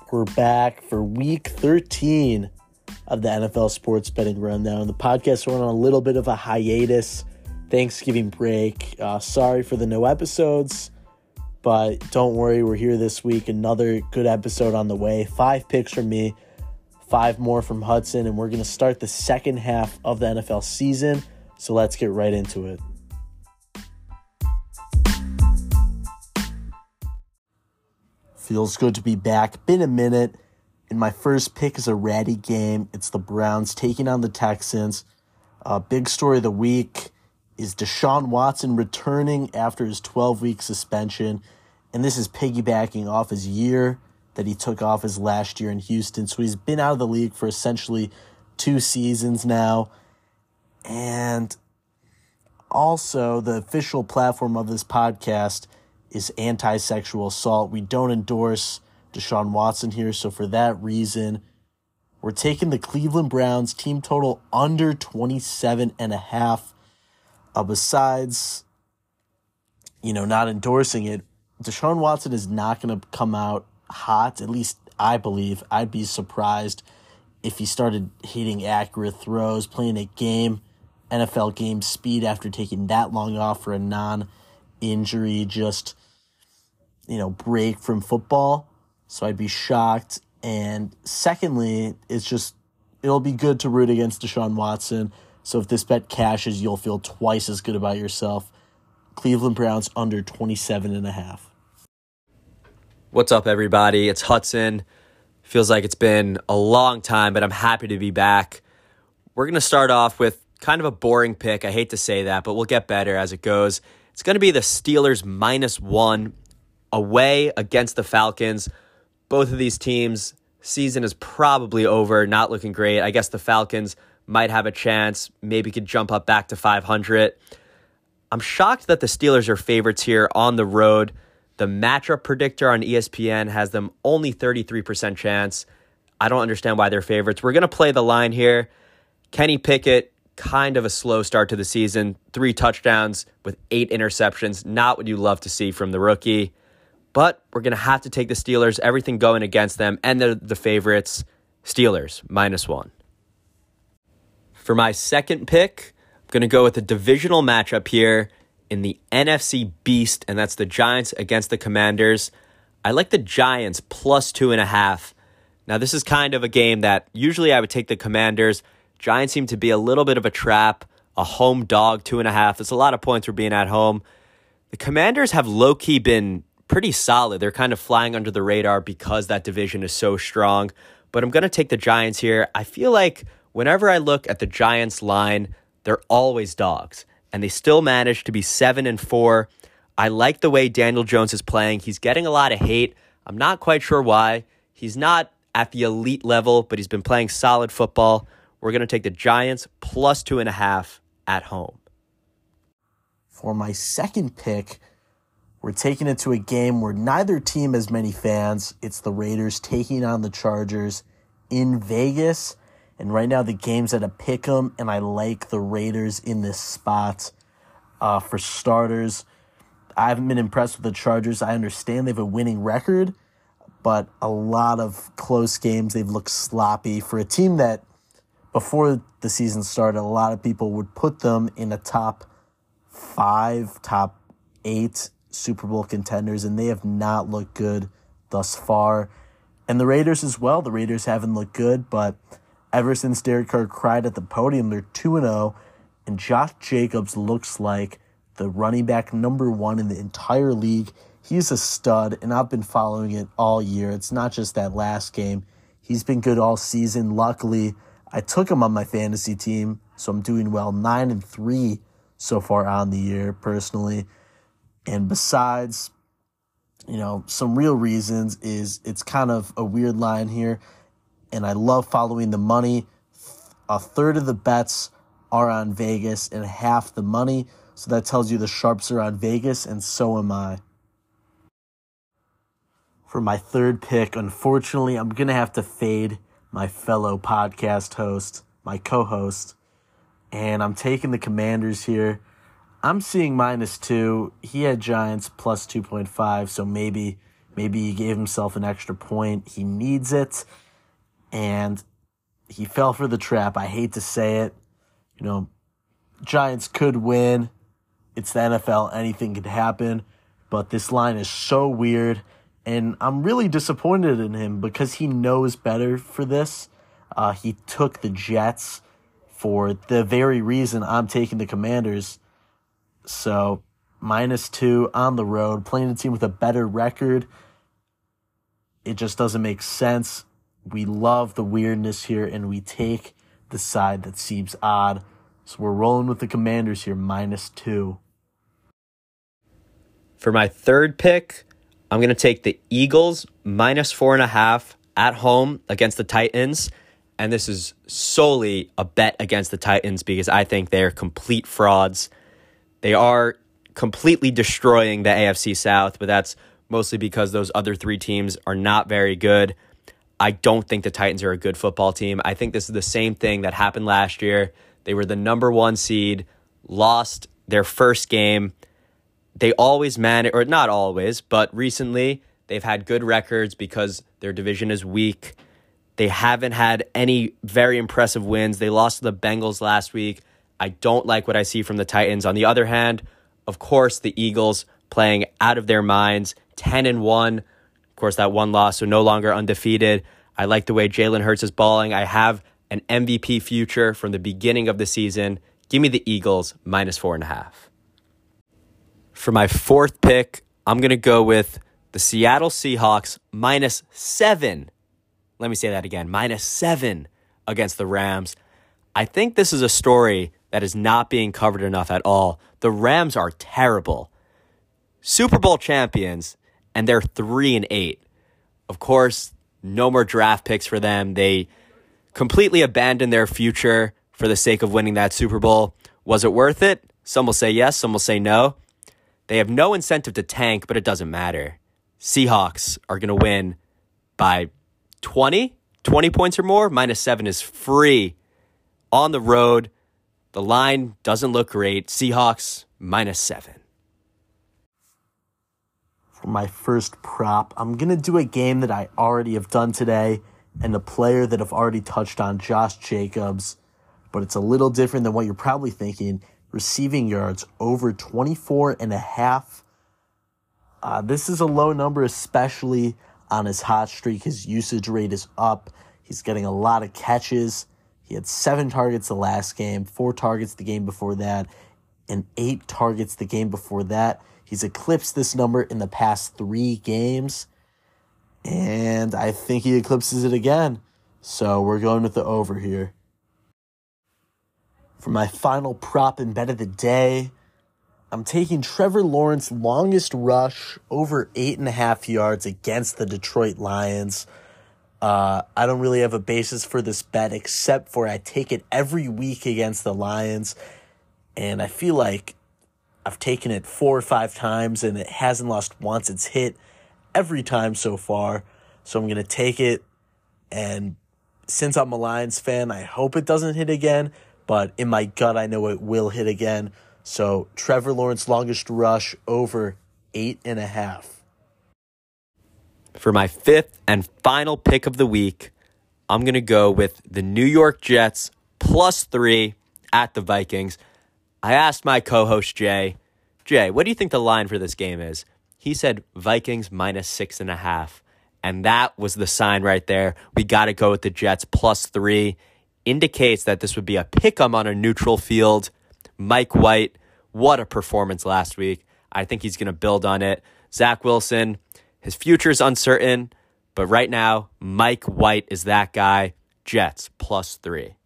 We're back for week 13 of the NFL Sports Betting Rundown. The podcast went on a little bit of a hiatus, Thanksgiving break. Sorry for the no episodes, but don't worry, we're here this week. Another good episode on the way. 5 picks from me, 5 more from Hudson, and we're going to start the second half of the NFL season. So let's get right into it. Feels good to be back. Been a minute. And my first pick is a ratty game. It's the Browns taking on the Texans. Big story of the week is Deshaun Watson returning after his 12-week suspension. And this is piggybacking off his year that he took off his last year in Houston. So he's been out of the league for essentially 2 seasons now. And also, the official platform of this podcast is anti-sexual assault. We don't endorse Deshaun Watson here, so for that reason, we're taking the Cleveland Browns team total under 27.5. Besides, not endorsing it, Deshaun Watson is not going to come out hot, at least I believe. I'd be surprised if he started hitting accurate throws, playing a NFL game speed after taking that long off for a non-injury, break from football. So I'd be shocked. And secondly, it'll be good to root against Deshaun Watson. So if this bet cashes, you'll feel twice as good about yourself. Cleveland Browns under 27.5. What's up, everybody? It's Hudson. Feels like it's been a long time, but I'm happy to be back. We're going to start off with kind of a boring pick. I hate to say that, but we'll get better as it goes. It's going to be the Steelers -1 away against the Falcons. Both of these teams, season is probably over, not looking great. I guess the Falcons might have a chance, maybe could jump up back to 500. I'm shocked that the Steelers are favorites here on the road. The matchup predictor on ESPN has them only 33% chance. I don't understand why they're favorites. We're going to play the line here. Kenny Pickett, kind of a slow start to the season. 3 touchdowns with 8 interceptions. Not what you love to see from the rookie. But we're going to have to take the Steelers, everything going against them, and they're the favorites. Steelers, -1. For my second pick, I'm going to go with a divisional matchup here in the NFC Beast, and that's the Giants against the Commanders. I like the Giants +2.5. Now, this is kind of a game that usually I would take the Commanders. Giants seem to be a little bit of a trap, a home dog, 2.5. That's a lot of points for being at home. The Commanders have low-key been pretty solid. They're kind of flying under the radar because that division is so strong. But I'm going to take the Giants here. I feel like whenever I look at the Giants line, they're always dogs. And they still manage to be 7-4. I like the way Daniel Jones is playing. He's getting a lot of hate. I'm not quite sure why. He's not at the elite level, but he's been playing solid football. We're going to take the Giants +2.5 at home. For my second pick, we're taking it to a game where neither team has many fans. It's the Raiders taking on the Chargers in Vegas. And right now the game's at a pick'em, and I like the Raiders in this spot. For starters, I haven't been impressed with the Chargers. I understand they have a winning record, but a lot of close games, they've looked sloppy. For a team that, before the season started, a lot of people would put them in the top 5, top 8 Super Bowl contenders, and they have not looked good thus far. And the Raiders as well. The Raiders haven't looked good, but ever since Derek Carr cried at the podium, they're 2-0, and Josh Jacobs looks like the running back number 1 in the entire league. He's a stud, and I've been following it all year. It's not just that last game. He's been good all season. Luckily, I took him on my fantasy team, so I'm doing well. 9-3 so far on the year, personally. And besides, some real reasons is it's kind of a weird line here, and I love following the money. A third of the bets are on Vegas and half the money, so that tells you the sharps are on Vegas, and so am I. For my third pick, unfortunately, I'm going to have to fade my fellow podcast host, my co-host, and I'm taking the Commanders here. I'm seeing -2. He had Giants +2.5, so maybe Maybe he gave himself an extra point. He needs it. And he fell for the trap. I hate to say it. Giants could win. It's the NFL. Anything could happen. But this line is so weird. And I'm really disappointed in him because he knows better for this. He took the Jets for the very reason I'm taking the Commanders. So, -2 on the road, playing a team with a better record. It just doesn't make sense. We love the weirdness here, and we take the side that seems odd. So we're rolling with the Commanders here, -2. For my third pick, I'm going to take the Eagles -4.5 at home against the Titans. And this is solely a bet against the Titans because I think they're complete frauds. They are completely destroying the AFC South, but that's mostly because those other three teams are not very good. I don't think the Titans are a good football team. I think this is the same thing that happened last year. They were the number 1 seed, lost their first game. They always manage, or not always, but recently they've had good records because their division is weak. They haven't had any very impressive wins. They lost to the Bengals last week. I don't like what I see from the Titans. On the other hand, of course, the Eagles playing out of their minds, 10-1. Of course, that one loss, so no longer undefeated. I like the way Jalen Hurts is balling. I have an MVP future from the beginning of the season. Give me the Eagles -4.5. For my fourth pick, I'm going to go with the Seattle Seahawks -7. Let me say that again, -7 against the Rams. I think this is a story that is not being covered enough at all. The Rams are terrible. Super Bowl champions, and they're 3-8. Of course, no more draft picks for them. They completely abandoned their future for the sake of winning that Super Bowl. Was it worth it? Some will say yes, some will say no. They have no incentive to tank, but it doesn't matter. Seahawks are going to win by 20 points or more. -7 is free. On the road, the line doesn't look great. Seahawks -7. For my first prop, I'm going to do a game that I already have done today and a player that I've already touched on, Josh Jacobs. But it's a little different than what you're probably thinking. Receiving yards over 24.5. This is a low number, especially on his hot streak. His usage rate is up. He's getting a lot of catches. He had 7 targets the last game, 4 targets the game before that, and 8 targets the game before that. He's eclipsed this number in the past 3 games, and I think he eclipses it again. So we're going with the over here. For my final prop and bet of the day, I'm taking Trevor Lawrence longest rush over 8.5 yards against the Detroit Lions. I don't really have a basis for this bet except for I take it every week against the Lions, and I feel like I've taken it 4 or 5 times and it hasn't lost once. It's hit every time so far, so I'm going to take it, and since I'm a Lions fan, I hope it doesn't hit again, but in my gut, I know it will hit again. So Trevor Lawrence longest rush over 8.5. For my fifth and final pick of the week, I'm going to go with the New York Jets +3 at the Vikings. I asked my co-host Jay, what do you think the line for this game is? He said Vikings -6.5. And that was the sign right there. We got to go with the Jets +3. Indicates that this would be a pick-em on a neutral field. Mike White, what a performance last week. I think he's going to build on it. Zach Wilson, his future is uncertain, but right now, Mike White is that guy. Jets +3.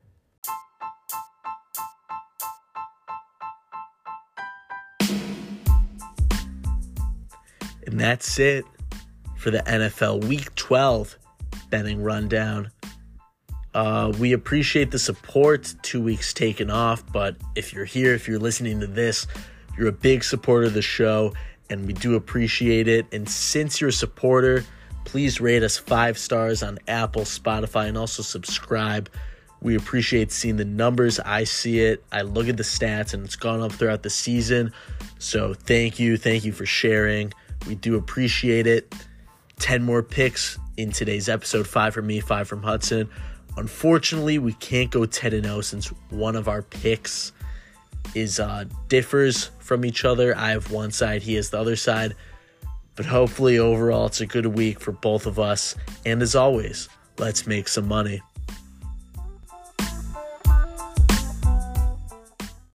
And that's it for the NFL Week 12 betting rundown. We appreciate the support. 2 weeks taken off, but if you're here, if you're listening to this, you're a big supporter of the show, and we do appreciate it. And since you're a supporter, please rate us 5 stars on Apple, Spotify, and also subscribe. We appreciate seeing the numbers. I see it. I look at the stats, and it's gone up throughout the season. So thank you. Thank you for sharing. We do appreciate it. 10 more picks in today's episode, 5 from me, 5 from Hudson. Unfortunately, we can't go 10-0 since one of our picks differs from each other. I have one side, he has the other side. But hopefully overall it's a good week for both of us. And as always, let's make some money.